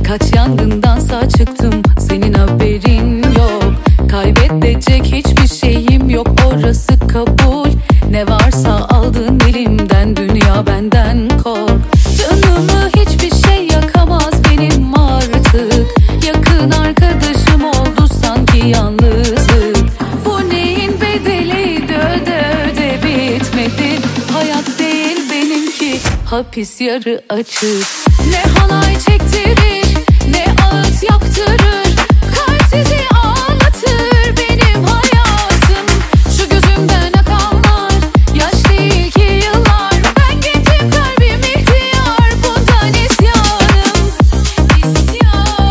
Kaç yangından sağ çıktım, senin haberin yok. Kaybedecek hiçbir şeyim yok, orası kabul. Ne varsa aldın elimden, dünya benden kork. Canımı hiçbir şey yakamaz benim artık. Yakın arkadaşım oldu sanki yalnızlık. Bu neyin bedeliydi, öde öde bitmedi. Hayat değil benimki, hapis yarı açık. Ne halay çektirir, ne ağıt yaktırır. Kalp sizi ağlatır benim hayatım. Şu gözümden akanlar yaş değil ki yıllar. Ben gencim, kalbim ihtiyar, bundan isyanım. İsyanım,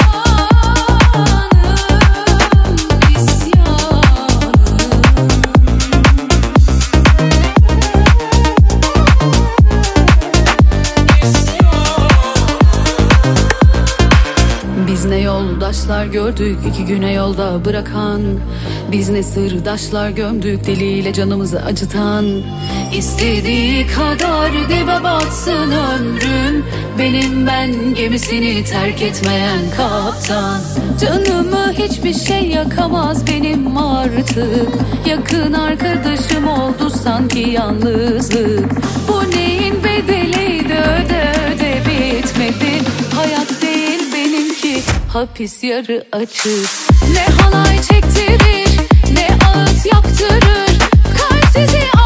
Biz ne yoldaşlar gördük, 2 güne yolda bırakan. Biz ne sırdaşlar gömdük, deliyle canımızı acıtan. İstediği kadar dibe batsın ömrüm, benim ben gemisini terk etmeyen kaptan. Canımı hiçbir şey yakamaz benim artık. Yakın arkadaşım oldu sanki yalnızlık. Bu neyin bedeliydi, öde öde bitmedi. Hayat değil benimki, hapis yarı açık. Ne halay çektirir, ne ağıt yaktırır. Kalp sizi